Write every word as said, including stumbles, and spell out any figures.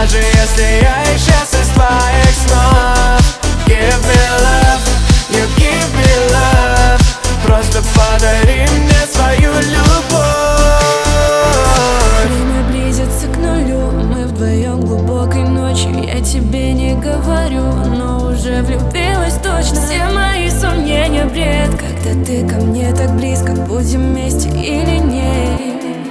Даже если я исчез из твоих снов. Give me love, you give me love. Просто подари мне свою любовь. Время близится к нулю, мы вдвоем глубокой ночью. Я тебе не говорю, но уже влюбилась точно. Все мои сомнения бред, когда ты ко мне так близко. Будем вместе или нет?